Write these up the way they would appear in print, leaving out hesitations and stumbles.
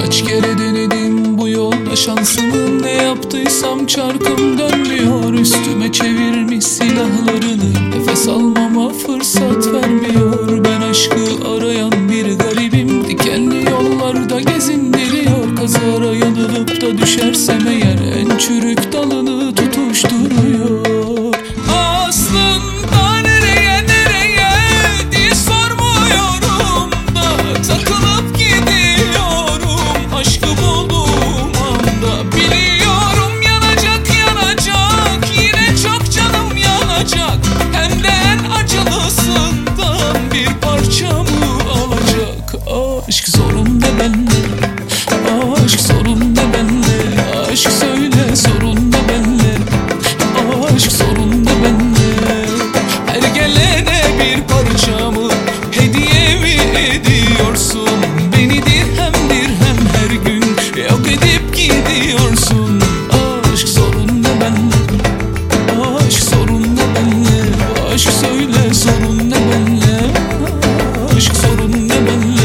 Kaç kere denedim bu yolda şansımı, ne yaptıysam çarkım dönmüyor. Üstüme çevirmiş silahlarını, nefes almama fırsat vermiyor. Ben aşkı arayan bir garibim, dikenli yollarda gezindiriyor. Kazara yanılıp da düşersem eğer en çürük dalını tutuşturuyor. Aslında nereye diye sormuyorum da takılıp gidiyorum aşkı bulduğum anda. Biliyorum yanacak yine çok canım yanacak, hem de en acılısından bir parçamı alacak. Aşk sorun ne bende, aşk sorun ne bende, aşk söyle sorun ne bende, aşk sorun ne bende. Her gelene bir parçamı hediye mi ediyorsun? Beni dirhem her gün yok edip gidiyorsun. Aşk sorun ne bende, aşk sorun ne bende, aşk söyle sorun ne bende, aşk sorun ne bende.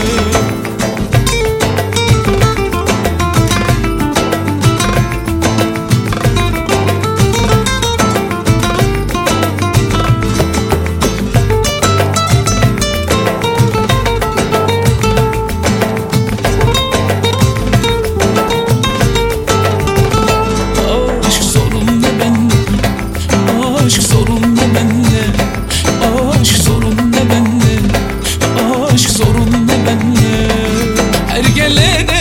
Aşk sorun ne bende, aşk sorun ne bende, aşk sorun ne bende. Her gelene